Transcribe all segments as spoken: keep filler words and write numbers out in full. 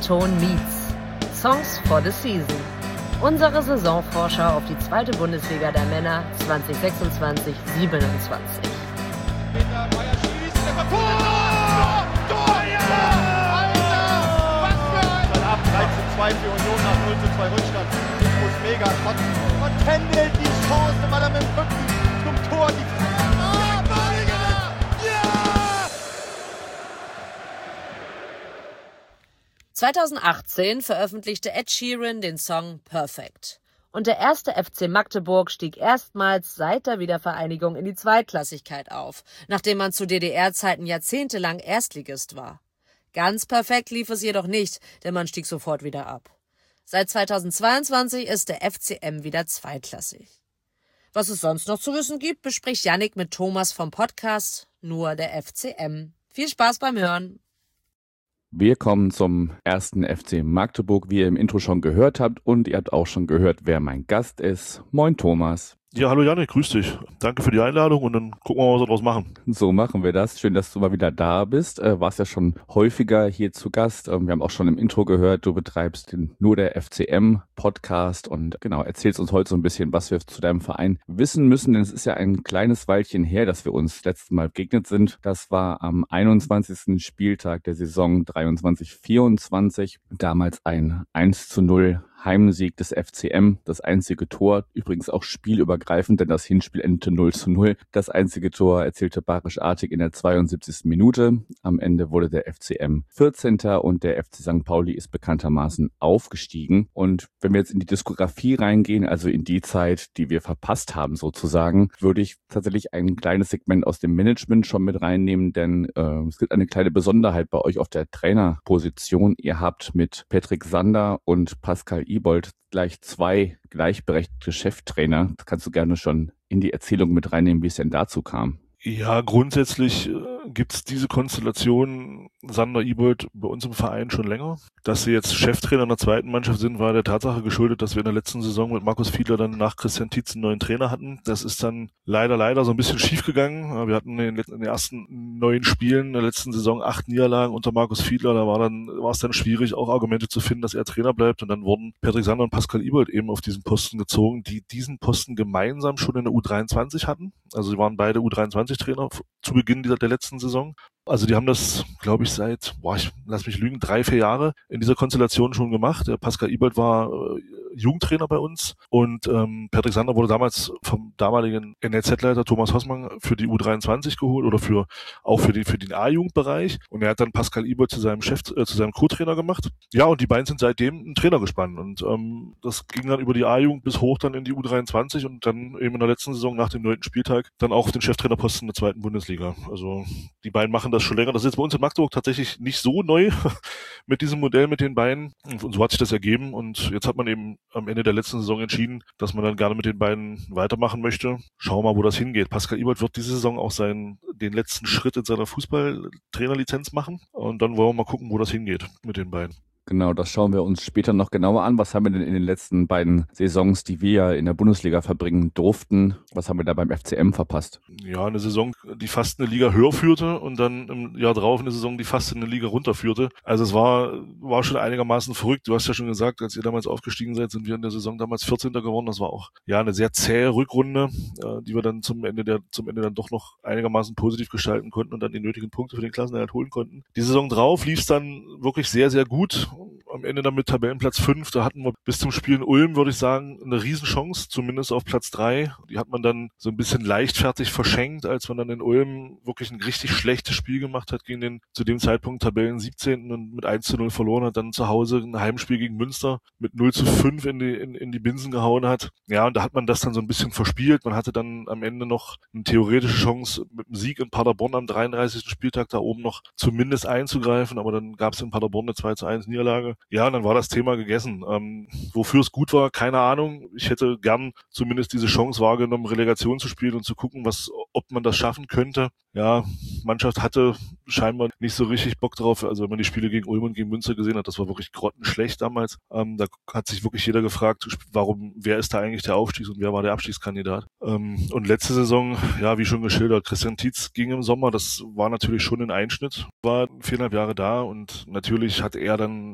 Ton Meets. Songs for the Season. Unsere Saisonvorschau auf die zweite Bundesliga der Männer zwanzig sechsundzwanzig siebenundzwanzig. Peter Meyer schießt, der Tor! Tor! Ja! Alter! Was für ein... Dann ab drei zu zwei für Union nach null zu zwei Rückstand. Infos mega. Und, und Kendall die Chance, weil er mit dem Rücken zum Tor die... Oh, Balinger! Ja! zweitausendachtzehn veröffentlichte Ed Sheeran den Song Perfect. Und der erste F C Magdeburg stieg erstmals seit der Wiedervereinigung in die Zweitklassigkeit auf, nachdem man zu D D R-Zeiten jahrzehntelang Erstligist war. Ganz perfekt lief es jedoch nicht, denn man stieg sofort wieder ab. Seit zweitausendzweiundzwanzig ist der F C M wieder zweitklassig. Was es sonst noch zu wissen gibt, bespricht Yannick mit Thomas vom Podcast Nur der F C M. Viel Spaß beim Hören! Wir kommen zum ersten F C Magdeburg, wie ihr im Intro schon gehört habt, und ihr habt auch schon gehört, wer mein Gast ist. Moin Thomas. Ja, hallo Janik, grüß dich. Danke für die Einladung und dann gucken wir mal, was wir daraus machen. So machen wir das. Schön, dass du mal wieder da bist. Äh, warst ja schon häufiger hier zu Gast. Ähm, wir haben auch schon im Intro gehört, du betreibst den Nur der F C M Podcast und genau, erzählst uns heute so ein bisschen, was wir zu deinem Verein wissen müssen, denn es ist ja ein kleines Weilchen her, dass wir uns letztes Mal begegnet sind. Das war am einundzwanzigsten Spieltag der Saison dreiundzwanzig vierundzwanzig. Damals ein eins zu null Heimsieg des F C M, das einzige Tor, übrigens auch spielübergreifend, denn das Hinspiel endete null zu null. Das einzige Tor erzielte Barisch Artig in der zweiundsiebzigsten Minute. Am Ende wurde der F C M vierzehnter und der F C Sankt Pauli ist bekanntermaßen aufgestiegen. Und wenn wir jetzt in die Diskografie reingehen, also in die Zeit, die wir verpasst haben sozusagen, würde ich tatsächlich ein kleines Segment aus dem Management schon mit reinnehmen, denn äh, es gibt eine kleine Besonderheit bei euch auf der Trainerposition. Ihr habt mit Patrick Sander und Pascal Ibold gleich zwei gleichberechtigte Cheftrainer. Das kannst du gerne schon in die Erzählung mit reinnehmen, wie es denn dazu kam. Ja, grundsätzlich äh, gibt's diese Konstellation Sander Ibold bei uns im Verein schon länger. Dass sie jetzt Cheftrainer in der zweiten Mannschaft sind, war der Tatsache geschuldet, dass wir in der letzten Saison mit Markus Fiedler dann nach Christian Tietz einen neuen Trainer hatten. Das ist dann leider, leider so ein bisschen schief gegangen. Wir hatten in den, in den ersten neun Spielen der letzten Saison acht Niederlagen unter Markus Fiedler. Da war dann, war es dann schwierig, auch Argumente zu finden, dass er Trainer bleibt. Und dann wurden Patrick Sander und Pascal Ibold eben auf diesen Posten gezogen, die diesen Posten gemeinsam schon in der U dreiundzwanzig hatten. Also sie waren beide U dreiundzwanzig Trainer zu Beginn dieser, der letzten Saison. Also die haben das, glaube ich, seit, boah, ich lass mich lügen, drei, vier Jahre in dieser Konstellation schon gemacht. Der Pascal Ibold war äh, Jugendtrainer bei uns und ähm, Patrick Sander wurde damals vom damaligen N L Z-Leiter Thomas Hossmann für die U dreiundzwanzig geholt oder für auch für den für den A-Jugendbereich. Und er hat dann Pascal Ibold zu seinem Chef, äh, zu seinem Co-Trainer gemacht. Ja, und die beiden sind seitdem ein Trainer gespannt. Und ähm, das ging dann über die A-Jugend bis hoch dann in die U dreiundzwanzig und dann eben in der letzten Saison nach dem neunten Spieltag dann auch auf den Cheftrainerposten der zweiten Bundesliga. Also die beiden machen das schon länger. Das ist jetzt bei uns in Magdeburg tatsächlich nicht so neu mit diesem Modell mit den beiden. Und so hat sich das ergeben. Und jetzt hat man eben am Ende der letzten Saison entschieden, dass man dann gerne mit den beiden weitermachen möchte. Schauen wir mal, wo das hingeht. Pascal Ibold wird diese Saison auch seinen, den letzten Schritt in seiner Fußballtrainerlizenz machen. Und dann wollen wir mal gucken, wo das hingeht mit den beiden. Genau, das schauen wir uns später noch genauer an. Was haben wir denn in den letzten beiden Saisons, die wir ja in der Bundesliga verbringen durften, was haben wir da beim F C M verpasst? Ja, eine Saison, die fast eine Liga höher führte und dann im Jahr drauf eine Saison, die fast in eine Liga runterführte. Also es war war schon einigermaßen verrückt. Du hast ja schon gesagt, als ihr damals aufgestiegen seid, sind wir in der Saison damals vierzehnter geworden. Das war auch ja eine sehr zähe Rückrunde, äh, die wir dann zum Ende der zum Ende dann doch noch einigermaßen positiv gestalten konnten und dann die nötigen Punkte für den Klassenerhalt holen konnten. Die Saison drauf lief es dann wirklich sehr, sehr gut. Am Ende dann mit Tabellenplatz fünf, da hatten wir bis zum Spiel in Ulm, würde ich sagen, eine Riesenchance, zumindest auf Platz drei. Die hat man dann so ein bisschen leichtfertig verschenkt, als man dann in Ulm wirklich ein richtig schlechtes Spiel gemacht hat gegen den zu dem Zeitpunkt Tabellen siebzehnten und mit eins zu null verloren hat, dann zu Hause ein Heimspiel gegen Münster mit null zu fünf in die, in, in die Binsen gehauen hat. Ja, und da hat man das dann so ein bisschen verspielt. Man hatte dann am Ende noch eine theoretische Chance, mit dem Sieg in Paderborn am dreiunddreißigsten Spieltag da oben noch zumindest einzugreifen, aber dann gab es in Paderborn eine zwei zu eins Niederlage. Ja, und dann war das Thema gegessen. Ähm, wofür es gut war, keine Ahnung. Ich hätte gern zumindest diese Chance wahrgenommen, Relegation zu spielen und zu gucken, was, ob man das schaffen könnte. Ja, Mannschaft hatte scheinbar nicht so richtig Bock drauf. Also wenn man die Spiele gegen Ulm und gegen Münster gesehen hat, das war wirklich grottenschlecht damals. Ähm, da hat sich wirklich jeder gefragt, warum, wer ist da eigentlich der Aufstiegs- und wer war der Abstiegskandidat? Ähm, und letzte Saison, ja, wie schon geschildert, Christian Tietz ging im Sommer. Das war natürlich schon ein Einschnitt, war viereinhalb Jahre da und natürlich hat er dann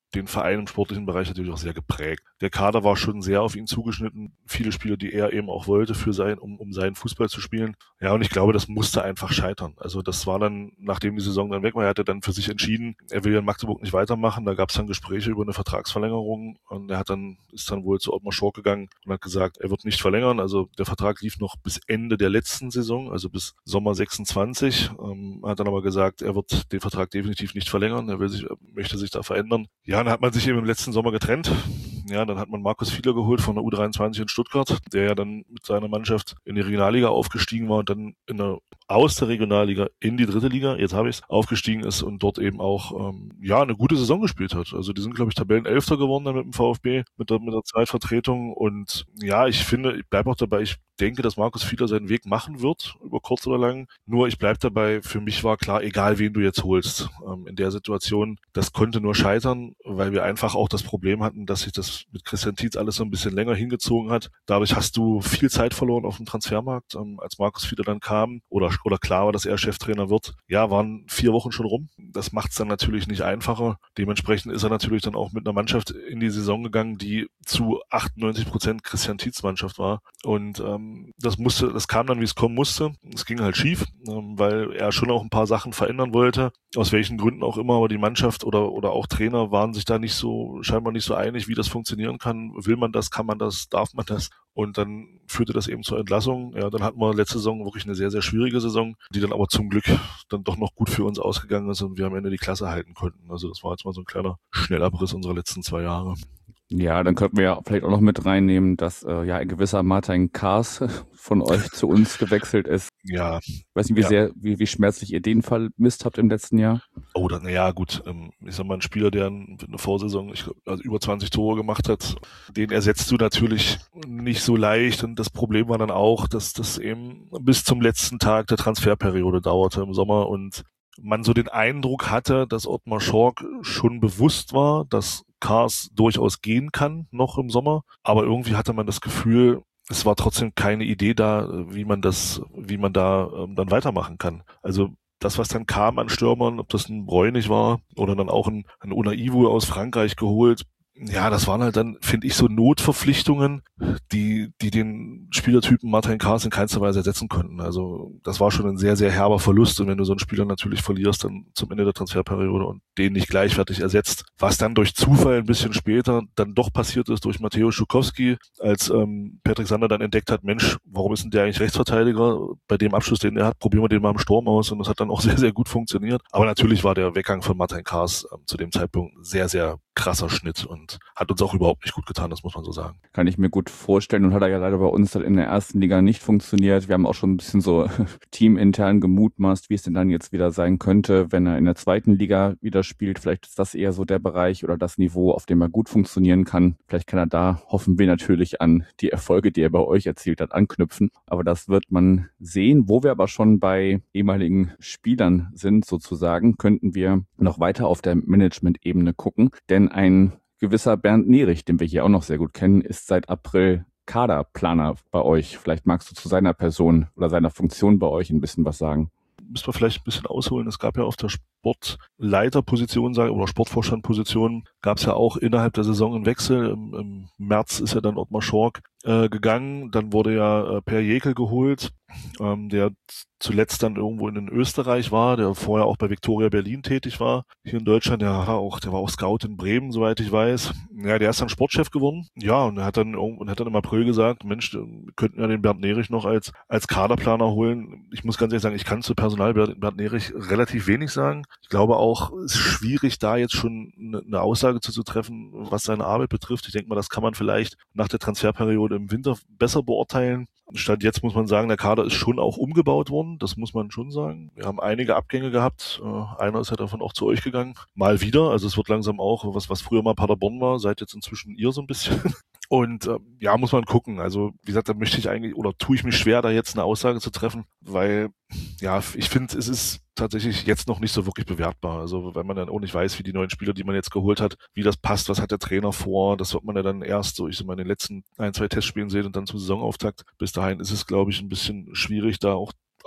den Verein im sportlichen Bereich natürlich auch sehr geprägt. Der Kader war schon sehr auf ihn zugeschnitten. Viele Spieler, die er eben auch wollte, für sein, um, um seinen Fußball zu spielen. Ja, und ich glaube, das musste einfach scheitern. Also das war dann, nachdem die Saison dann weg war, er hatte dann für sich entschieden, er will ja in Magdeburg nicht weitermachen. Da gab es dann Gespräche über eine Vertragsverlängerung und er hat dann, ist dann wohl zu Ottmar Schork gegangen und hat gesagt, er wird nicht verlängern. Also der Vertrag lief noch bis Ende der letzten Saison, also bis Sommer sechsundzwanzig. Ähm, hat dann aber gesagt, er wird den Vertrag definitiv nicht verlängern. Er will sich, möchte sich da verändern. Ja, dann hat man sich eben im letzten Sommer getrennt. Ja, dann hat man Markus Fiedler geholt von der U dreiundzwanzig in Stuttgart, der ja dann mit seiner Mannschaft in die Regionalliga aufgestiegen war und dann in der, aus der Regionalliga in die dritte Liga, jetzt habe ich es, aufgestiegen ist und dort eben auch ähm, ja eine gute Saison gespielt hat. Also die sind, glaube ich, Tabellenelfter geworden dann mit dem VfB, mit der, mit der Zweitvertretung. Und ja, ich finde, ich bleibe auch dabei, ich denke, dass Markus Fiedler seinen Weg machen wird, über kurz oder lang. Nur ich bleibe dabei, für mich war klar, egal wen du jetzt holst, ähm, in der Situation, das konnte nur scheitern, weil wir einfach auch das Problem hatten, dass sich das mit Christian Tietz alles so ein bisschen länger hingezogen hat. Dadurch hast du viel Zeit verloren auf dem Transfermarkt, ähm, als Markus Fiedler dann kam oder, oder klar war, dass er Cheftrainer wird. Ja, waren vier Wochen schon rum. Das macht es dann natürlich nicht einfacher. Dementsprechend ist er natürlich dann auch mit einer Mannschaft in die Saison gegangen, die zu achtundneunzig Prozent Christian Tietz Mannschaft war. Und ähm, das musste, das kam dann, wie es kommen musste. Es ging halt schief, ähm, weil er schon auch ein paar Sachen verändern wollte. Aus welchen Gründen auch immer, aber die Mannschaft oder, oder auch Trainer waren sich da nicht so, scheinbar nicht so einig, wie das funktionieren kann. Will man das, kann man das, darf man das? Und dann führte das eben zur Entlassung. Ja, dann hatten wir letzte Saison wirklich eine sehr, sehr schwierige Saison, die dann aber zum Glück dann doch noch gut für uns ausgegangen ist und wir am Ende die Klasse halten konnten. Also das war jetzt mal so ein kleiner Schnellabriss unserer letzten zwei Jahre. Ja, dann könnten wir ja vielleicht auch noch mit reinnehmen, dass äh, ja ein gewisser Martin Kaas von euch zu uns gewechselt ist. Ja. Ich weiß nicht, wie ja. sehr, wie, wie schmerzlich ihr den vermisst habt im letzten Jahr. Oh, dann, naja, gut. Ähm, ich sag mal, ein Spieler, der eine Vorsaison, ich glaub, also über zwanzig Tore gemacht hat, den ersetzt du natürlich nicht so leicht. Und das Problem war dann auch, dass das eben bis zum letzten Tag der Transferperiode dauerte im Sommer und man so den Eindruck hatte, dass Ottmar Schork schon bewusst war, dass Kaas durchaus gehen kann, noch im Sommer. Aber irgendwie hatte man das Gefühl, es war trotzdem keine Idee da, wie man das, wie man da ähm, dann weitermachen kann. Also das, was dann kam an Stürmern, ob das ein Bräunig war oder dann auch ein, ein Unaivo aus Frankreich geholt, ja, das waren halt dann, finde ich, so Notverpflichtungen, die die den Spielertypen Martin Kaas in keinster Weise ersetzen konnten. Also das war schon ein sehr, sehr herber Verlust. Und wenn du so einen Spieler natürlich verlierst, dann zum Ende der Transferperiode und den nicht gleichwertig ersetzt, was dann durch Zufall ein bisschen später dann doch passiert ist durch Mateusz Schukowski, als ähm, Patrick Sander dann entdeckt hat, Mensch, warum ist denn der eigentlich Rechtsverteidiger? Bei dem Abschluss, den er hat, probieren wir den mal im Sturm aus. Und das hat dann auch sehr, sehr gut funktioniert. Aber natürlich war der Weggang von Martin Kaas ähm, zu dem Zeitpunkt sehr, sehr krasser Schnitt und hat uns auch überhaupt nicht gut getan, das muss man so sagen. Kann ich mir gut vorstellen und hat er ja leider bei uns dann in der ersten Liga nicht funktioniert. Wir haben auch schon ein bisschen so teamintern gemutmaßt, wie es denn dann jetzt wieder sein könnte, wenn er in der zweiten Liga wieder spielt. Vielleicht ist das eher so der Bereich oder das Niveau, auf dem er gut funktionieren kann. Vielleicht kann er da, hoffen wir natürlich, an die Erfolge, die er bei euch erzielt hat, anknüpfen. Aber das wird man sehen. Wo wir aber schon bei ehemaligen Spielern sind, sozusagen, könnten wir noch weiter auf der Management-Ebene gucken. Denn ein gewisser Bernd Nierich, den wir hier auch noch sehr gut kennen, ist seit April Kaderplaner bei euch. Vielleicht magst du zu seiner Person oder seiner Funktion bei euch ein bisschen was sagen. Müssen wir vielleicht ein bisschen ausholen. Es gab ja auf der Sportleiterposition oder Sportvorstandposition gab es ja auch innerhalb der Saison einen Wechsel. Im, im März ist ja dann Ottmar Schork äh, gegangen. Dann wurde ja äh, Per Jekel geholt, ähm, der zuletzt dann irgendwo in Österreich war, der vorher auch bei Viktoria Berlin tätig war, hier in Deutschland. Der, auch, der war auch Scout in Bremen, soweit ich weiß. Ja, der ist dann Sportchef geworden. Ja, und er hat dann, und hat dann im April gesagt, Mensch, wir könnten ja den Bernd Nierich noch als, als Kaderplaner holen. Ich muss ganz ehrlich sagen, ich kann zu Personal Bernd, Bernd Nierich relativ wenig sagen. Ich glaube auch, es ist schwierig, da jetzt schon eine, eine Aussage zu, zu treffen, was seine Arbeit betrifft. Ich denke mal, das kann man vielleicht nach der Transferperiode im Winter besser beurteilen. Statt jetzt muss man sagen, der Kader ist schon auch umgebaut worden. Das muss man schon sagen. Wir haben einige Abgänge gehabt. Äh, einer ist ja davon auch zu euch gegangen. Mal wieder. Also es wird langsam auch, was, was früher mal Paderborn war, seid jetzt inzwischen ihr so ein bisschen. Und äh, ja, muss man gucken. Also wie gesagt, da möchte ich eigentlich, oder tue ich mich schwer, da jetzt eine Aussage zu treffen, weil ja, ich finde, es ist tatsächlich jetzt noch nicht so wirklich bewertbar. Also wenn man dann auch nicht weiß, wie die neuen Spieler, die man jetzt geholt hat, wie das passt, was hat der Trainer vor, das wird man ja dann erst so, ich sag mal, in den letzten ein, zwei Testspielen sehen und dann zum Saisonauftakt. Bis dahin ist es, glaube ich, ein bisschen schwierig, da auch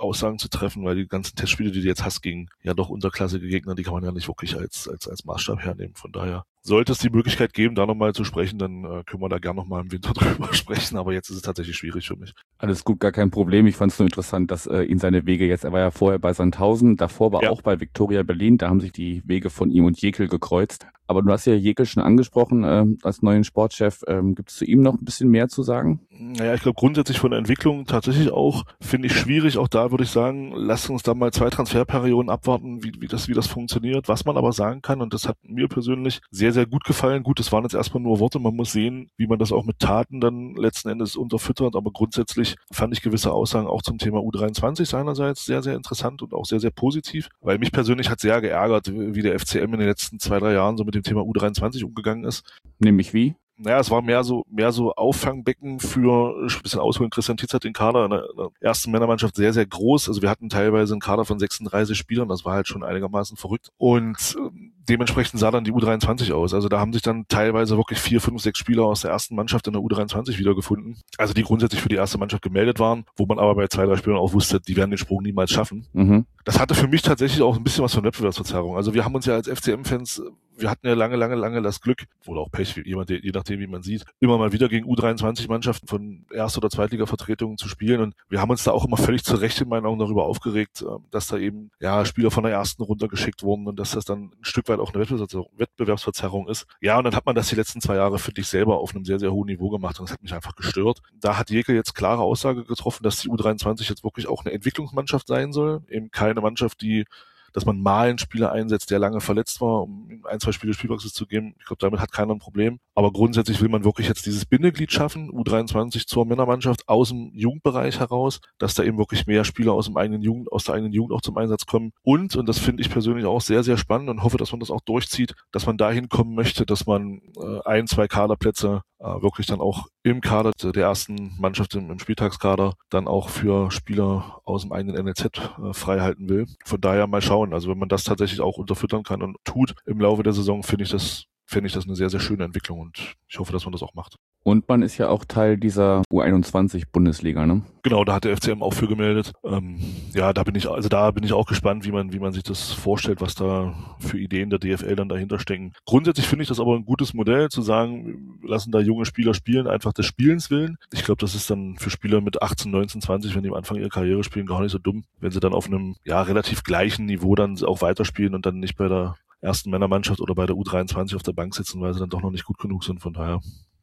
Aussagen zu treffen, weil die ganzen Testspiele, die du jetzt hast gegen ja doch unterklassige Gegner, die kann man ja nicht wirklich als als als Maßstab hernehmen. Von daher sollte es die Möglichkeit geben, da nochmal zu sprechen, dann äh, können wir da gerne nochmal im Winter drüber sprechen, aber jetzt ist es tatsächlich schwierig für mich. Alles gut, gar kein Problem. Ich fand es nur interessant, dass äh, ihn seine Wege jetzt, er war ja vorher bei Sandhausen, davor war Ja. auch bei Viktoria Berlin, da haben sich die Wege von ihm und Jekyll gekreuzt. Aber du hast ja Jekyll schon angesprochen äh, als neuen Sportchef. Ähm, gibt es zu ihm noch ein bisschen mehr zu sagen? Naja, ich glaube grundsätzlich von der Entwicklung tatsächlich auch, finde ich schwierig. Auch da würde ich sagen, lasst uns da mal zwei Transferperioden abwarten, wie, wie das wie das funktioniert. Was man aber sagen kann, und das hat mir persönlich sehr, sehr gut gefallen. Gut, das waren jetzt erstmal nur Worte. Man muss sehen, wie man das auch mit Taten dann letzten Endes unterfüttert. Aber grundsätzlich fand ich gewisse Aussagen auch zum Thema U dreiundzwanzig seinerseits sehr, sehr interessant und auch sehr, sehr positiv. Weil mich persönlich hat sehr geärgert, wie der F C M in den letzten zwei, drei Jahren so mit dem Thema U dreiundzwanzig umgegangen ist. Nämlich wie? Naja, es war mehr so mehr so Auffangbecken für ein bisschen ausholen. Christian Tietz hat den Kader in der, in der ersten Männermannschaft sehr, sehr groß. Also wir hatten teilweise einen Kader von sechsunddreißig Spielern. Das war halt schon einigermaßen verrückt. Und äh, dementsprechend sah dann die U dreiundzwanzig aus. Also da haben sich dann teilweise wirklich vier, fünf, sechs Spieler aus der ersten Mannschaft in der U dreiundzwanzig wiedergefunden. Also die grundsätzlich für die erste Mannschaft gemeldet waren, wo man aber bei zwei, drei Spielern auch wusste, die werden den Sprung niemals schaffen. Mhm. Das hatte für mich tatsächlich auch ein bisschen was von Wettbewerbsverzerrung. Also wir haben uns ja als F C M-Fans, wir hatten ja lange, lange, lange das Glück, oder auch Pech, je nachdem, wie man sieht, immer mal wieder gegen U dreiundzwanzig-Mannschaften von Erst- oder Zweitliga-Vertretungen zu spielen. Und wir haben uns da auch immer völlig zu Recht in meinen Augen darüber aufgeregt, dass da eben ja Spieler von der ersten runtergeschickt wurden und dass das dann ein Stück weit auch eine Wettbewerbsverzerrung, Wettbewerbsverzerrung ist. Ja, und dann hat man das die letzten zwei Jahre, finde ich, selber auf einem sehr, sehr hohen Niveau gemacht und das hat mich einfach gestört. Da hat Jekyll jetzt klare Aussage getroffen, dass die U dreiundzwanzig jetzt wirklich auch eine Entwicklungsmannschaft sein soll, eben keine Mannschaft, die dass man mal einen Spieler einsetzt, der lange verletzt war, um ihm ein, zwei Spiele Spielpraxis zu geben. Ich glaube, damit hat keiner ein Problem. Aber grundsätzlich will man wirklich jetzt dieses Bindeglied schaffen, U dreiundzwanzig zur Männermannschaft aus dem Jugendbereich heraus, dass da eben wirklich mehr Spieler aus dem eigenen Jugend, aus der eigenen Jugend auch zum Einsatz kommen. Und, und das finde ich persönlich auch sehr, sehr spannend und hoffe, dass man das auch durchzieht, dass man dahin kommen möchte, dass man äh, ein, zwei Kaderplätze äh, wirklich dann auch im Kader der ersten Mannschaft im, im Spieltagskader dann auch für Spieler aus dem eigenen N L Z äh, frei halten will. Von daher mal schauen. Also wenn man das tatsächlich auch unterfüttern kann und tut im Laufe der Saison, finde ich das, finde ich das eine sehr, sehr schöne Entwicklung und ich hoffe, dass man das auch macht. Und man ist ja auch Teil dieser U einundzwanzig-Bundesliga, ne? Genau, da hat der F C M auch für gemeldet. Ähm, ja, da bin ich, also da bin ich auch gespannt, wie man, wie man sich das vorstellt, was da für Ideen der D F L dann dahinter stecken. Grundsätzlich finde ich das aber ein gutes Modell, zu sagen, wir lassen da junge Spieler spielen, einfach des Spielens willen. Ich glaube, das ist dann für Spieler mit achtzehn, neunzehn, zwanzig, wenn die am Anfang ihrer Karriere spielen, gar nicht so dumm, wenn sie dann auf einem, ja, relativ gleichen Niveau dann auch weiterspielen und dann nicht bei der ersten Männermannschaft oder bei der U dreiundzwanzig auf der Bank sitzen, weil sie dann doch noch nicht gut genug sind. Von daher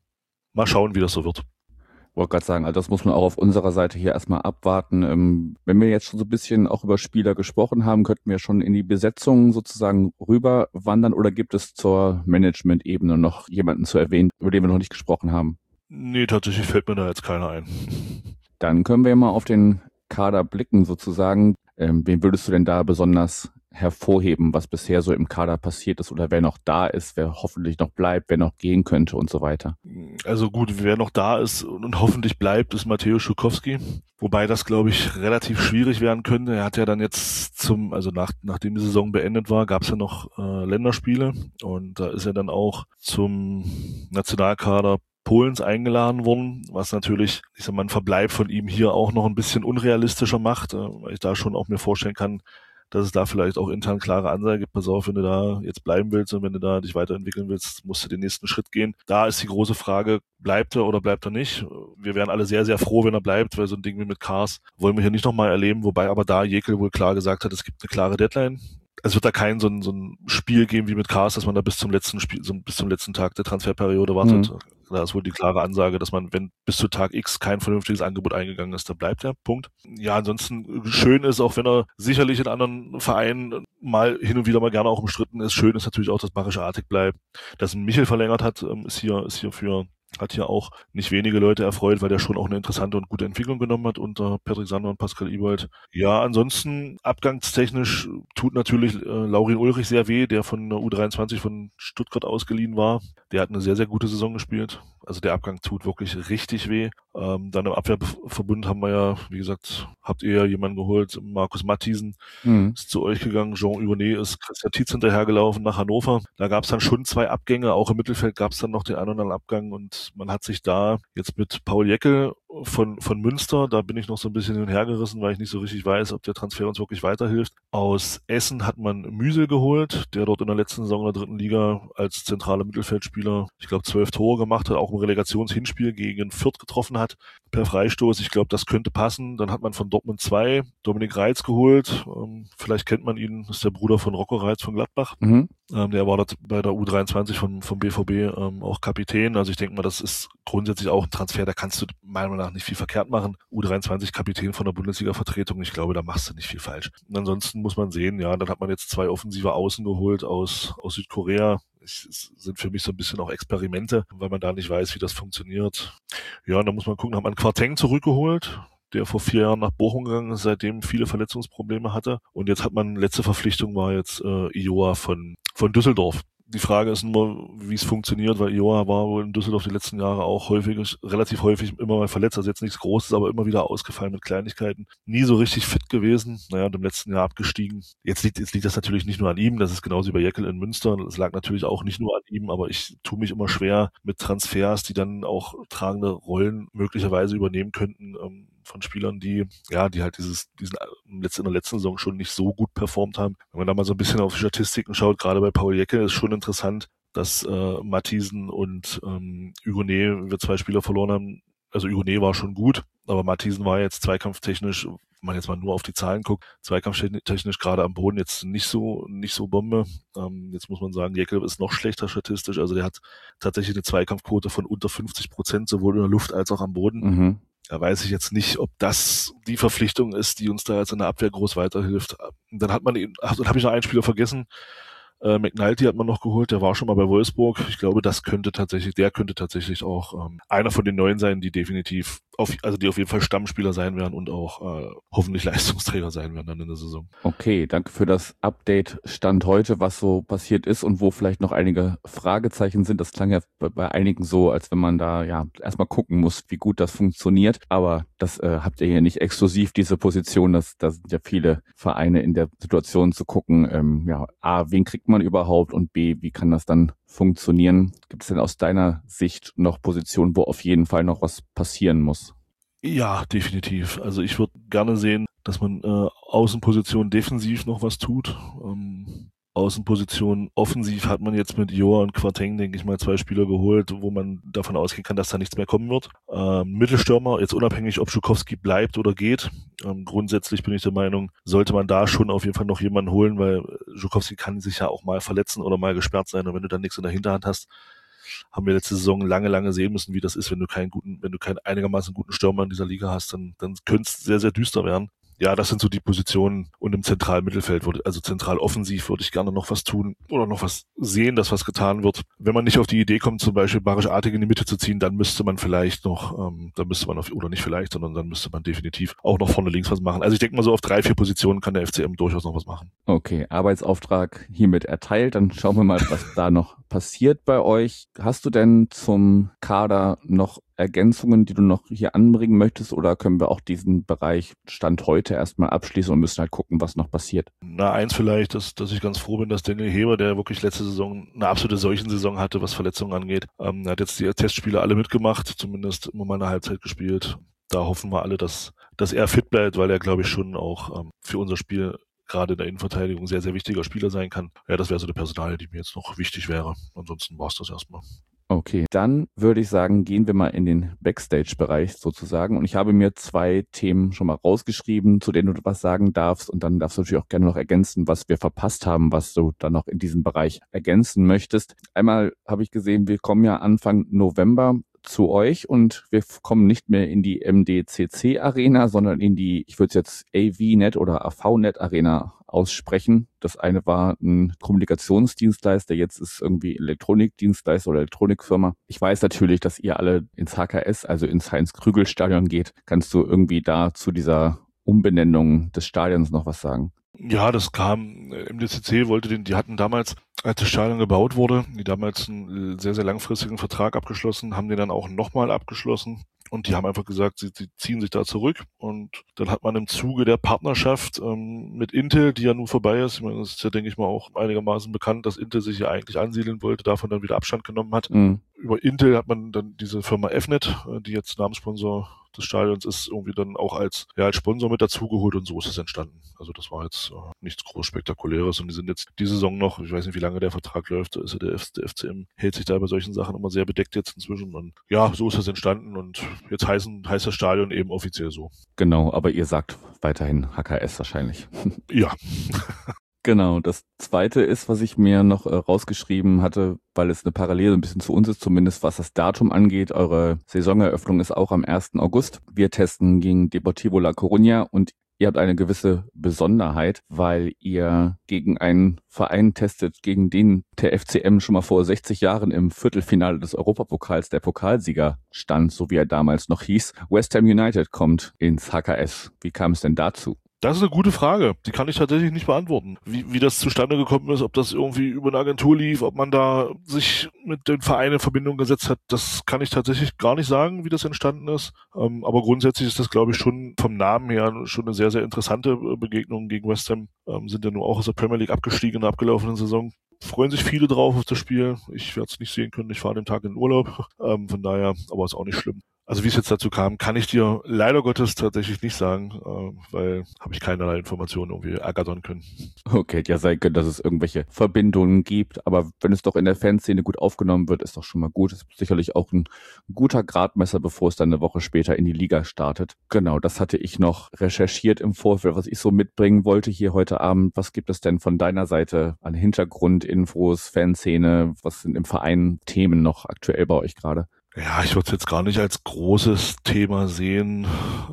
mal schauen, wie das so wird. Ich wollte gerade sagen, also das muss man auch auf unserer Seite hier erstmal abwarten. Ähm, wenn wir jetzt schon so ein bisschen auch über Spieler gesprochen haben, könnten wir schon in die Besetzung sozusagen rüber wandern oder gibt es zur Management-Ebene noch jemanden zu erwähnen, über den wir noch nicht gesprochen haben? Nee, tatsächlich fällt mir da jetzt keiner ein. Dann können wir mal auf den Kader blicken sozusagen. Ähm, wen würdest du denn da besonders hervorheben, was bisher so im Kader passiert ist oder wer noch da ist, wer hoffentlich noch bleibt, wer noch gehen könnte und so weiter? Also gut, wer noch da ist und hoffentlich bleibt, ist Mateusz Schukowski. Wobei das, glaube ich, relativ schwierig werden könnte. Er hat ja dann jetzt zum, also nach, nachdem die Saison beendet war, gab es ja noch äh, Länderspiele und da ist er dann auch zum Nationalkader Polens eingeladen worden, was natürlich, ich sag mal, ein Verbleib von ihm hier auch noch ein bisschen unrealistischer macht, weil ich da schon auch mir vorstellen kann, dass es da vielleicht auch intern klare Ansage gibt, pass auf, wenn du da jetzt bleiben willst und wenn du da dich weiterentwickeln willst, musst du den nächsten Schritt gehen. Da ist die große Frage, bleibt er oder bleibt er nicht? Wir wären alle sehr, sehr froh, wenn er bleibt, weil so ein Ding wie mit Cars wollen wir hier nicht nochmal erleben, wobei aber da Jekyll wohl klar gesagt hat, es gibt eine klare Deadline. Es wird da kein so ein, so ein Spiel geben wie mit Cars, dass man da bis zum letzten Spiel, so bis zum letzten Tag der Transferperiode wartet. Mhm. Da ist wohl die klare Ansage, dass man, wenn bis zu Tag X kein vernünftiges Angebot eingegangen ist, dann bleibt er. Punkt. Ja, ansonsten schön ist, auch wenn er sicherlich in anderen Vereinen mal hin und wieder mal gerne auch umstritten ist, schön ist natürlich auch, dass Marisch Artig bleibt. Dass ein Michel verlängert hat, ist hier, ist hier für hat hier auch nicht wenige Leute erfreut, weil der schon auch eine interessante und gute Entwicklung genommen hat unter Patrick Sander und Pascal Ibold. Ja, ansonsten abgangstechnisch tut natürlich äh, Laurin Ulrich sehr weh, der von der U dreiundzwanzig von Stuttgart ausgeliehen war. Der hat eine sehr, sehr gute Saison gespielt. Also der Abgang tut wirklich richtig weh. Ähm, dann im Abwehrverbund haben wir ja, wie gesagt, habt ihr ja jemanden geholt, Markus Mathiesen mhm. ist zu euch gegangen, Jean Hugonet ist Christian Tietz hinterhergelaufen nach Hannover. Da gab es dann schon zwei Abgänge, auch im Mittelfeld gab es dann noch den einen oder anderen Abgang und man hat sich da jetzt mit Paul Jekyll von, von Münster, da bin ich noch so ein bisschen hin und her gerissen, weil ich nicht so richtig weiß, ob der Transfer uns wirklich weiterhilft. Aus Essen hat man Müsel geholt, der dort in der letzten Saison in der dritten Liga als zentraler Mittelfeldspieler, ich glaube, zwölf Tore gemacht hat, auch im Relegationshinspiel gegen Fürth getroffen hat, per Freistoß. Ich glaube, das könnte passen. Dann hat man von Dortmund zwei Dominik Reitz geholt. Ähm, vielleicht kennt man ihn, das ist der Bruder von Rocco Reitz von Gladbach. Mhm. Ähm, der war dort bei der U dreiundzwanzig von, vom B V B ähm, auch Kapitän. Also ich denke mal, das ist grundsätzlich auch ein Transfer, da kannst du meiner Meinung nach nicht viel verkehrt machen. U dreiundzwanzig Kapitän von der Bundesliga-Vertretung, ich glaube, da machst du nicht viel falsch. Und ansonsten muss man sehen, ja, dann hat man jetzt zwei offensive Außen geholt aus, aus Südkorea. Es sind für mich so ein bisschen auch Experimente, weil man da nicht weiß, wie das funktioniert. Ja, und da muss man gucken, hat man Quarteng zurückgeholt, der vor vier Jahren nach Bochum gegangen ist, seitdem viele Verletzungsprobleme hatte. Und jetzt hat man, letzte Verpflichtung war jetzt äh, Ioa von, von Düsseldorf. Die Frage ist nur, wie es funktioniert, weil Ioa war wohl in Düsseldorf die letzten Jahre auch häufig, relativ häufig immer mal verletzt, also jetzt nichts Großes, aber immer wieder ausgefallen mit Kleinigkeiten. Nie so richtig fit gewesen, naja, und im letzten Jahr abgestiegen. Jetzt liegt, jetzt liegt das natürlich nicht nur an ihm, das ist genauso wie bei Jäckel in Münster, das lag natürlich auch nicht nur an ihm, aber ich tue mich immer schwer mit Transfers, die dann auch tragende Rollen möglicherweise übernehmen könnten, ähm, von Spielern, die, ja, die halt dieses, diesen, in der letzten Saison schon nicht so gut performt haben. Wenn man da mal so ein bisschen auf Statistiken schaut, gerade bei Paul Jäckel, ist schon interessant, dass äh, Matthiesen und ähm, Hugonet, wir zwei Spieler verloren haben. Also Hugonet war schon gut, aber Matthiesen war jetzt zweikampftechnisch, wenn man jetzt mal nur auf die Zahlen guckt, zweikampftechnisch gerade am Boden jetzt nicht so nicht so Bombe. Ähm, jetzt muss man sagen, Jäckel ist noch schlechter statistisch, also der hat tatsächlich eine Zweikampfquote von unter fünfzig Prozent, sowohl in der Luft als auch am Boden. Mhm. Da weiß ich jetzt nicht, ob das die Verpflichtung ist, die uns da jetzt in der Abwehr groß weiterhilft. Dann hat man ihn, ach, dann habe ich noch einen Spieler vergessen. Äh, McNulty hat man noch geholt, der war schon mal bei Wolfsburg. Ich glaube, das könnte tatsächlich, der könnte tatsächlich auch ähm, einer von den Neuen sein, die definitiv, auf, also die auf jeden Fall Stammspieler sein werden und auch äh, hoffentlich Leistungsträger sein werden dann in der Saison. Okay, danke für das Update Stand heute, was so passiert ist und wo vielleicht noch einige Fragezeichen sind. Das klang ja bei, bei einigen so, als wenn man da ja erstmal gucken muss, wie gut das funktioniert. Aber das äh, habt ihr hier nicht exklusiv, diese Position. Das, da sind ja viele Vereine in der Situation zu gucken, ähm, ja, A, wen kriegt man überhaupt und B, wie kann das dann funktionieren? Gibt es denn aus deiner Sicht noch Positionen, wo auf jeden Fall noch was passieren muss? Ja, definitiv. Also ich würde gerne sehen, dass man äh, Außenposition defensiv noch was tut. Ähm, Außenposition offensiv hat man jetzt mit Ioa und Quarteng, denke ich mal, zwei Spieler geholt, wo man davon ausgehen kann, dass da nichts mehr kommen wird. Ähm, Mittelstürmer, jetzt unabhängig, ob Schukowski bleibt oder geht. Ähm, grundsätzlich bin ich der Meinung, sollte man da schon auf jeden Fall noch jemanden holen, weil Schukowski kann sich ja auch mal verletzen oder mal gesperrt sein. Und wenn du dann nichts in der Hinterhand hast, haben wir letzte Saison lange, lange sehen müssen, wie das ist, wenn du keinen guten, wenn du keinen einigermaßen guten Stürmer in dieser Liga hast, dann, dann könnte es sehr, sehr düster werden. Ja, das sind so die Positionen und im zentralen Mittelfeld, würde, also zentral offensiv würde ich gerne noch was tun oder noch was sehen, dass was getan wird. Wenn man nicht auf die Idee kommt, zum Beispiel Barisch Artig in die Mitte zu ziehen, dann müsste man vielleicht noch, ähm, dann müsste man auf, oder nicht vielleicht, sondern dann müsste man definitiv auch noch vorne links was machen. Also ich denke mal so auf drei, vier Positionen kann der F C M durchaus noch was machen. Okay, Arbeitsauftrag hiermit erteilt. Dann schauen wir mal, was da noch passiert bei euch. Hast du denn zum Kader noch Ergänzungen, die du noch hier anbringen möchtest, oder können wir auch diesen Bereich Stand heute erstmal abschließen und müssen halt gucken, was noch passiert? Na, eins vielleicht, dass, dass ich ganz froh bin, dass Daniel Heber, der wirklich letzte Saison eine absolute Seuchensaison hatte, was Verletzungen angeht, ähm, er hat jetzt die Testspiele alle mitgemacht, zumindest immer mal eine Halbzeit gespielt. Da hoffen wir alle, dass, dass er fit bleibt, weil er, glaube ich, schon auch ähm, für unser Spiel gerade in der Innenverteidigung sehr, sehr wichtiger Spieler sein kann. Ja, das wäre so eine Personalie, die mir jetzt noch wichtig wäre. Ansonsten war es das erstmal. Okay, dann würde ich sagen, gehen wir mal in den Backstage-Bereich sozusagen. Und ich habe mir zwei Themen schon mal rausgeschrieben, zu denen du was sagen darfst. Und dann darfst du natürlich auch gerne noch ergänzen, was wir verpasst haben, was du dann noch in diesem Bereich ergänzen möchtest. Einmal habe ich gesehen, wir kommen ja Anfang November zu euch und wir kommen nicht mehr in die M D C C Arena, sondern in die, ich würde es jetzt A V Net oder A V Net Arena aussprechen. Das eine war ein Kommunikationsdienstleister, jetzt ist irgendwie Elektronikdienstleister oder Elektronikfirma. Ich weiß natürlich, dass ihr alle ins H K S, also ins Heinz-Krügel-Stadion geht. Kannst du irgendwie da zu dieser Umbenennung des Stadions noch was sagen? Ja, das kam, M D C C wollte den, die hatten damals, als das Stadion gebaut wurde, die damals einen sehr, sehr langfristigen Vertrag abgeschlossen, haben den dann auch nochmal abgeschlossen. Und die haben einfach gesagt, sie, sie ziehen sich da zurück. Und dann hat man im Zuge der Partnerschaft ähm, mit Intel, die ja nun vorbei ist, ich meine, das ist ja, denke ich mal, auch einigermaßen bekannt, dass Intel sich ja eigentlich ansiedeln wollte, davon dann wieder Abstand genommen hat. Mhm. über Intel hat man dann diese Firma F Net, die jetzt Namenssponsor des Stadions ist, irgendwie dann auch als, ja, als Sponsor mit dazugeholt und so ist es entstanden. Also das war jetzt äh, nichts groß Spektakuläres und die sind jetzt die Saison noch, ich weiß nicht, wie lange der Vertrag läuft, also der, F- der F C M hält sich da bei solchen Sachen immer sehr bedeckt jetzt inzwischen und ja, so ist es entstanden und jetzt heißen, heißt das Stadion eben offiziell so. Genau, aber ihr sagt weiterhin H K S wahrscheinlich. Ja. Genau, das zweite ist, was ich mir noch äh, rausgeschrieben hatte, weil es eine Parallele ein bisschen zu uns ist, zumindest was das Datum angeht. Eure Saisoneröffnung ist auch am ersten August. Wir testen gegen Deportivo La Coruña und ihr habt eine gewisse Besonderheit, weil ihr gegen einen Verein testet, gegen den der F C M schon mal vor sechzig Jahren im Viertelfinale des Europapokals der Pokalsieger stand, so wie er damals noch hieß. West Ham United kommt ins H K S. Wie kam es denn dazu? Das ist eine gute Frage. Die kann ich tatsächlich nicht beantworten. Wie, wie das zustande gekommen ist, ob das irgendwie über eine Agentur lief, ob man da sich mit den Vereinen in Verbindung gesetzt hat, das kann ich tatsächlich gar nicht sagen, wie das entstanden ist. Ähm, aber grundsätzlich ist das, glaube ich, schon vom Namen her schon eine sehr, sehr interessante Begegnung gegen West Ham. Ähm, sind ja nur auch aus der Premier League abgestiegen in der abgelaufenen Saison. Freuen sich viele drauf auf das Spiel. Ich werde es nicht sehen können. Ich fahre an dem Tag in den Urlaub. Ähm, von daher, aber ist auch nicht schlimm. Also wie es jetzt dazu kam, kann ich dir leider Gottes tatsächlich nicht sagen, äh, weil habe ich keinerlei Informationen irgendwie ergattern können. Okay, hätte ja sein können, dass es irgendwelche Verbindungen gibt, aber wenn es doch in der Fanszene gut aufgenommen wird, ist doch schon mal gut. Es ist sicherlich auch ein guter Gradmesser, bevor es dann eine Woche später in die Liga startet. Genau, das hatte ich noch recherchiert im Vorfeld, was ich so mitbringen wollte hier heute Abend. Was gibt es denn von deiner Seite an Hintergrundinfos, Fanszene? Was sind im Verein Themen noch aktuell bei euch gerade? Ja, ich würde es jetzt gar nicht als großes Thema sehen.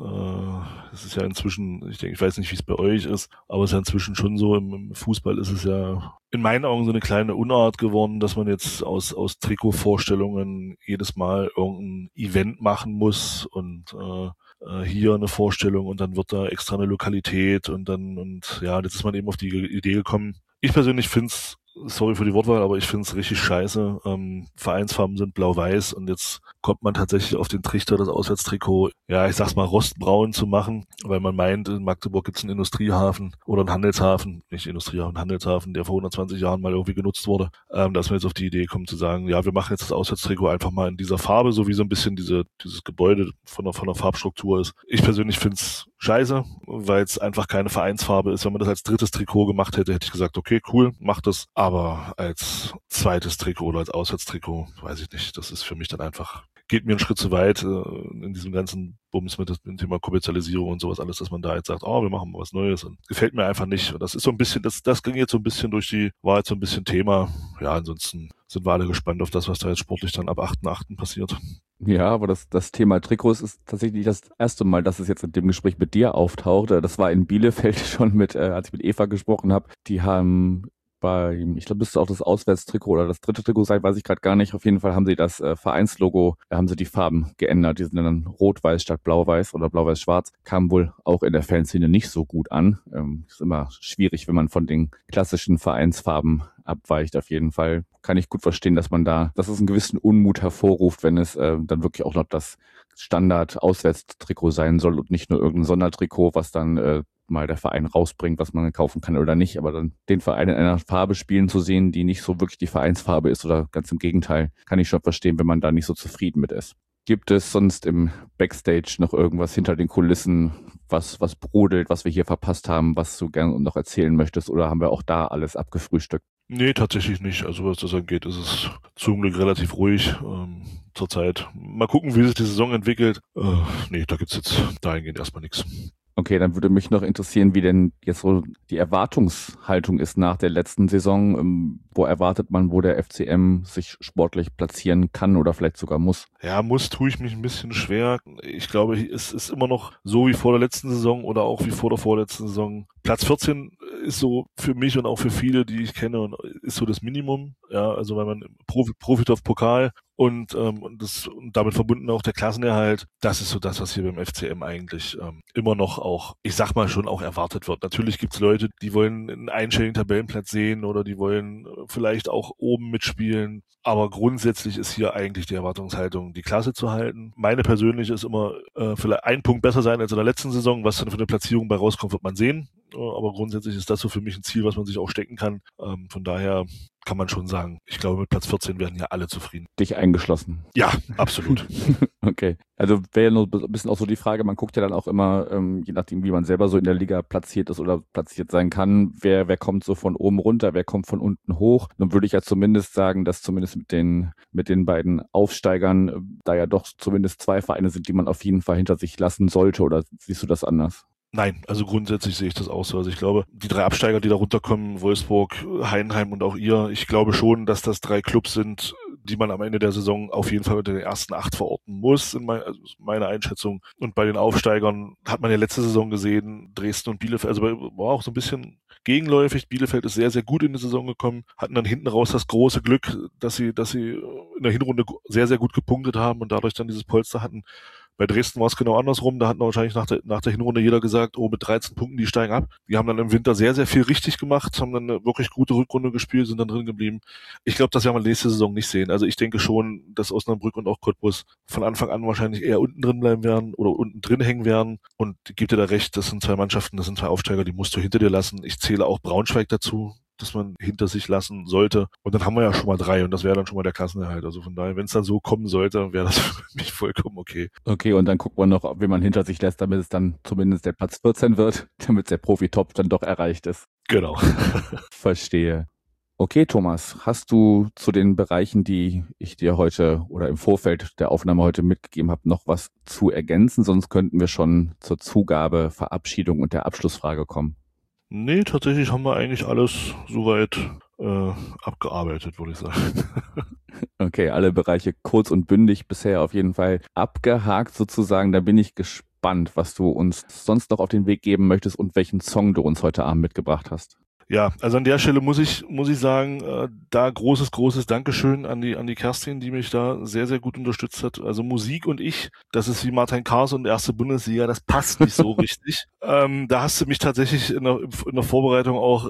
Äh, es ist ja inzwischen, ich denke, ich weiß nicht, wie es bei euch ist, aber es ist ja inzwischen schon so, im, im Fußball ist es ja in meinen Augen so eine kleine Unart geworden, dass man jetzt aus, aus Trikotvorstellungen jedes Mal irgendein Event machen muss und äh, hier eine Vorstellung und dann wird da extra eine Lokalität und dann, und ja, jetzt ist man eben auf die Idee gekommen. Ich persönlich finde es, sorry für die Wortwahl, aber ich finde es richtig scheiße. Ähm, Vereinsfarben sind blau-weiß und jetzt kommt man tatsächlich auf den Trichter, das Auswärtstrikot, ja, ich sag's mal, rostbraun zu machen, weil man meint, in Magdeburg gibt's einen Industriehafen oder einen Handelshafen, nicht Industriehafen, Handelshafen, der vor hundertzwanzig Jahren mal irgendwie genutzt wurde. Ähm, dass man jetzt auf die Idee kommt zu sagen, ja, wir machen jetzt das Auswärtstrikot einfach mal in dieser Farbe, so wie so ein bisschen diese dieses Gebäude von der, von der Farbstruktur ist. Ich persönlich finde es scheiße, weil es einfach keine Vereinsfarbe ist. Wenn man das als drittes Trikot gemacht hätte, hätte ich gesagt, okay, cool, mach das. Aber als zweites Trikot oder als Auswärtstrikot, weiß ich nicht, das ist für mich dann einfach, geht mir einen Schritt zu weit äh, in diesem ganzen Bums mit dem Thema Kommerzialisierung und sowas alles, dass man da jetzt sagt, oh, wir machen mal was Neues und gefällt mir einfach nicht. Und das ist so ein bisschen, das, das ging jetzt so ein bisschen durch die, war jetzt so ein bisschen Thema. Ja, ansonsten sind wir alle gespannt auf das, was da jetzt sportlich dann ab achten achten passiert. Ja, aber das, das Thema Trikots ist tatsächlich das erste Mal, dass es jetzt in dem Gespräch mit dir auftaucht. Das war in Bielefeld schon mit, äh, als ich mit Eva gesprochen habe. Die haben bei, ich glaube, müsste auch das Auswärtstrikot oder das dritte Trikot sein, weiß ich gerade gar nicht. Auf jeden Fall haben sie das äh, Vereinslogo, da haben sie die Farben geändert. Die sind dann rot-weiß statt blau-weiß oder blau-weiß-schwarz. Kam wohl auch in der Fanszene nicht so gut an. Ähm, ist immer schwierig, wenn man von den klassischen Vereinsfarben abweicht. Auf jeden Fall kann ich gut verstehen, dass man da, dass es einen gewissen Unmut hervorruft, wenn es äh, dann wirklich auch noch das Standard-Auswärtstrikot sein soll und nicht nur irgendein Sondertrikot, was dann äh, mal der Verein rausbringt, was man kaufen kann oder nicht, aber dann den Verein in einer Farbe spielen zu sehen, die nicht so wirklich die Vereinsfarbe ist oder ganz im Gegenteil, kann ich schon verstehen, wenn man da nicht so zufrieden mit ist. Gibt es sonst im Backstage noch irgendwas hinter den Kulissen, was was brodelt, was wir hier verpasst haben, was du gerne noch erzählen möchtest, oder haben wir auch da alles abgefrühstückt? Nee, tatsächlich nicht. Also was das angeht, ist es zum Glück relativ ruhig ähm, zurzeit. Mal gucken, wie sich die Saison entwickelt. Äh, nee, da gibt's jetzt dahingehend erstmal nichts. Okay, dann würde mich noch interessieren, wie denn jetzt so die Erwartungshaltung ist nach der letzten Saison. Ähm, wo erwartet man, wo der F C M sich sportlich platzieren kann oder vielleicht sogar muss? Ja, muss tue ich mich ein bisschen schwer. Ich glaube, es ist immer noch so wie vor der letzten Saison oder auch wie vor der vorletzten Saison. Platz vierzehn ist so für mich und auch für viele, die ich kenne, ist so das Minimum. Ja, also weil man Profi, Profitov Pokal und, ähm, und das und damit verbunden auch der Klassenerhalt, das ist so das, was hier beim F C M eigentlich ähm, immer noch auch, ich sag mal schon auch erwartet wird. Natürlich gibt's Leute, die wollen einen einstelligen Tabellenplatz sehen oder die wollen vielleicht auch oben mitspielen. Aber grundsätzlich ist hier eigentlich die Erwartungshaltung, die Klasse zu halten. Meine persönliche ist immer, äh, vielleicht ein Punkt besser sein als in der letzten Saison. Was dann für eine Platzierung bei rauskommt, wird man sehen. aber grundsätzlich ist das so für mich ein Ziel, was man sich auch stecken kann. Ähm, von daher kann man schon sagen, ich glaube, mit Platz vierzehn werden ja alle zufrieden. Dich eingeschlossen. Ja, absolut. Okay. Also wäre ja nur ein bisschen auch so die Frage, man guckt ja dann auch immer, ähm, je nachdem, wie man selber so in der Liga platziert ist oder platziert sein kann, wer, wer kommt so von oben runter, wer kommt von unten hoch. Dann würde ich ja zumindest sagen, dass zumindest mit den, mit den beiden Aufsteigern äh, da ja doch zumindest zwei Vereine sind, die man auf jeden Fall hinter sich lassen sollte. Oder siehst du das anders? Nein, also grundsätzlich sehe ich das auch so. Also ich glaube, die drei Absteiger, die da runterkommen, Wolfsburg, Heidenheim und auch ihr, ich glaube schon, dass das drei Clubs sind, die man am Ende der Saison auf jeden Fall unter den ersten acht verorten muss, in mein, also meiner Einschätzung. Und bei den Aufsteigern hat man ja letzte Saison gesehen, Dresden und Bielefeld, also war auch so ein bisschen gegenläufig. Bielefeld ist sehr, sehr gut in die Saison gekommen, hatten dann hinten raus das große Glück, dass sie, dass sie in der Hinrunde sehr, sehr gut gepunktet haben und dadurch dann dieses Polster hatten. Bei Dresden war es genau andersrum. Da hat wahrscheinlich nach der, nach der Hinrunde jeder gesagt, oh, mit dreizehn Punkten, die steigen ab. Die haben dann im Winter sehr, sehr viel richtig gemacht, haben dann eine wirklich gute Rückrunde gespielt, sind dann drin geblieben. Ich glaube, das werden wir nächste Saison nicht sehen. Also ich denke schon, dass Osnabrück und auch Cottbus von Anfang an wahrscheinlich eher unten drin bleiben werden oder unten drin hängen werden. Und ich gebe dir da recht, das sind zwei Mannschaften, das sind zwei Aufsteiger, die musst du hinter dir lassen. Ich zähle auch Braunschweig dazu, dass man hinter sich lassen sollte. Und dann haben wir ja schon mal drei und das wäre dann schon mal der Klassenerhalt. Also von daher, wenn es dann so kommen sollte, wäre das für mich vollkommen okay. Okay, und dann guckt man noch, wie man hinter sich lässt, damit es dann zumindest der Platz vierzehn wird, damit der Profi-Top dann doch erreicht ist. Genau. Verstehe. Okay, Thomas, hast du zu den Bereichen, die ich dir heute oder im Vorfeld der Aufnahme heute mitgegeben habe, noch was zu ergänzen? Sonst könnten wir schon zur Zugabe, Verabschiedung und der Abschlussfrage kommen. Nee, tatsächlich haben wir eigentlich alles soweit äh, abgearbeitet, würde ich sagen. Okay, alle Bereiche kurz und bündig bisher auf jeden Fall abgehakt sozusagen. Da bin ich gespannt, was du uns sonst noch auf den Weg geben möchtest und welchen Song du uns heute Abend mitgebracht hast. Ja, also an der Stelle muss ich muss ich sagen, äh, da großes, großes Dankeschön an die an die Kerstin, die mich da sehr, sehr gut unterstützt hat. Also Musik und ich, das ist wie Martin Kars und erste Bundesliga, das passt nicht so richtig. Ähm, da hast du mich tatsächlich in der, in der Vorbereitung auch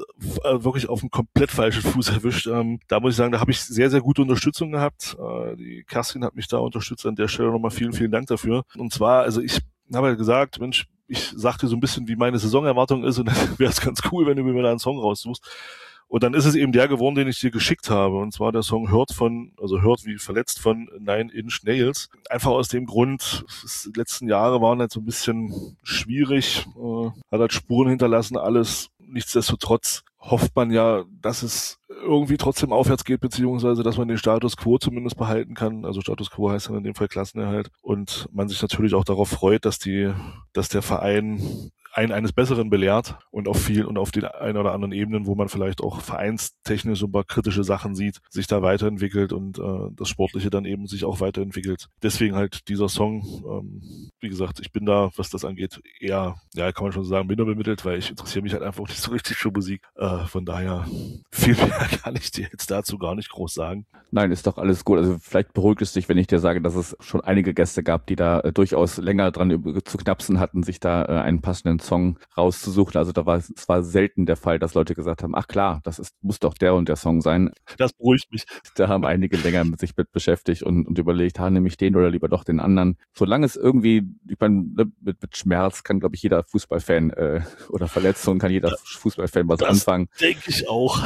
äh, wirklich auf einen komplett falschen Fuß erwischt. Ähm, da muss ich sagen, da habe ich sehr, sehr gute Unterstützung gehabt. Äh, die Kerstin hat mich da unterstützt. An der Stelle nochmal vielen, vielen Dank dafür. Und zwar, also ich habe ja gesagt, Mensch, ich sagte so ein bisschen, wie meine Saisonerwartung ist und dann wäre es ganz cool, wenn du mir da einen Song raussuchst. Und dann ist es eben der geworden, den ich dir geschickt habe. Und zwar der Song Hurt von, also Hurt wie verletzt von Nine Inch Nails. Einfach aus dem Grund, die letzten Jahre waren halt so ein bisschen schwierig, äh, hat halt Spuren hinterlassen, alles. Nichtsdestotrotz hofft man ja, dass es irgendwie trotzdem aufwärts geht, beziehungsweise dass man den Status Quo zumindest behalten kann. Also Status Quo heißt dann in dem Fall Klassenerhalt. Und man sich natürlich auch darauf freut, dass die, dass der Verein einen eines Besseren belehrt und auf viel und auf den ein oder anderen Ebenen, wo man vielleicht auch vereinstechnisch so ein paar kritische Sachen sieht, sich da weiterentwickelt und äh, das Sportliche dann eben sich auch weiterentwickelt. Deswegen halt dieser Song, ähm, wie gesagt, ich bin da, was das angeht, eher, ja, kann man schon sagen, minder bemittelt, weil ich interessiere mich halt einfach nicht so richtig für Musik. Äh, von daher, viel mehr kann ich dir jetzt dazu gar nicht groß sagen. Nein, ist doch alles gut. Also vielleicht beruhigt es dich, wenn ich dir sage, dass es schon einige Gäste gab, die da äh, durchaus länger dran zu knapsen hatten, sich da äh, einen passenden Song rauszusuchen. Also da war es war selten der Fall, dass Leute gesagt haben, ach klar, das ist muss doch der und der Song sein. Das beruhigt mich. Da haben einige länger mit sich mit beschäftigt und, und überlegt, ha, nehme ich den oder lieber doch den anderen. Solange es irgendwie, ich meine, mit, mit Schmerz kann, glaube ich, jeder Fußballfan äh, oder Verletzung kann jeder Fußballfan was das anfangen. Denke ich auch.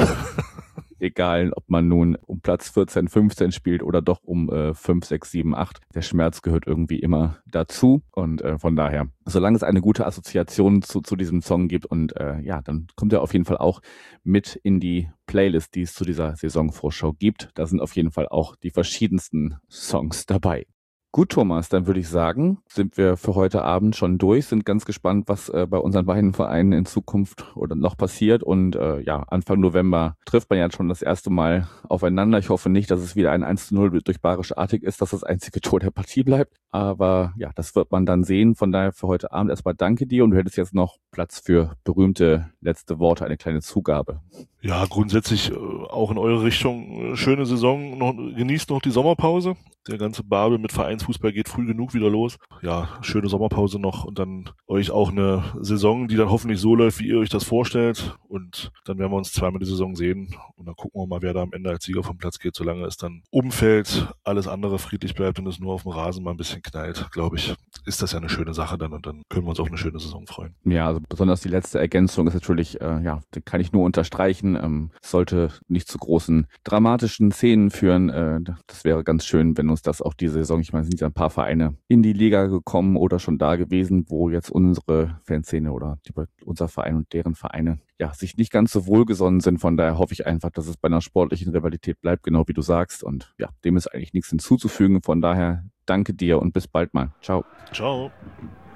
Egal, ob man nun um Platz vierzehn, fünfzehn spielt oder doch um äh, fünf, sechs, sieben, acht. Der Schmerz gehört irgendwie immer dazu und äh, von daher, solange es eine gute Assoziation zu, zu diesem Song gibt und äh, ja, dann kommt er auf jeden Fall auch mit in die Playlist, die es zu dieser Saisonvorschau gibt. Da sind auf jeden Fall auch die verschiedensten Songs dabei. Gut, Thomas, dann würde ich sagen, sind wir für heute Abend schon durch, sind ganz gespannt, was äh, bei unseren beiden Vereinen in Zukunft oder noch passiert und äh, ja, Anfang November trifft man ja schon das erste Mal aufeinander. Ich hoffe nicht, dass es wieder ein eins zu null durch Bayerische Artig ist, dass das einzige Tor der Partie bleibt, aber ja, das wird man dann sehen. Von daher für heute Abend erstmal danke dir und du hättest jetzt noch Platz für berühmte letzte Worte, eine kleine Zugabe. Ja, grundsätzlich äh, auch in eure Richtung äh, schöne Saison, noch, genießt noch die Sommerpause Der ganze Babel mit Vereinsfußball geht früh genug wieder los. Ja, schöne Sommerpause noch und dann euch auch eine Saison, die dann hoffentlich so läuft, wie ihr euch das vorstellt. Und dann werden wir uns zweimal die Saison sehen und dann gucken wir mal, wer da am Ende als Sieger vom Platz geht, solange es dann Umfeld, alles andere friedlich bleibt und es nur auf dem Rasen mal ein bisschen knallt, glaube ich, ist das ja eine schöne Sache dann und dann können wir uns auf eine schöne Saison freuen. Ja, also besonders die letzte Ergänzung ist natürlich, äh, ja, die kann ich nur unterstreichen. Ähm, sollte nicht zu großen dramatischen Szenen führen. Äh, das wäre ganz schön, wenn uns das auch diese Saison, ich meine, es sind ja ein paar Vereine in die Liga gekommen oder schon da gewesen, wo jetzt unsere Fanszene oder die, unser Verein und deren Vereine ja sich nicht ganz so wohlgesonnen sind. Von daher hoffe ich einfach, dass es bei einer sportlichen Rivalität bleibt, genau wie du sagst. Und ja, dem ist eigentlich nichts hinzuzufügen. Von daher danke dir und bis bald mal. Ciao. Ciao.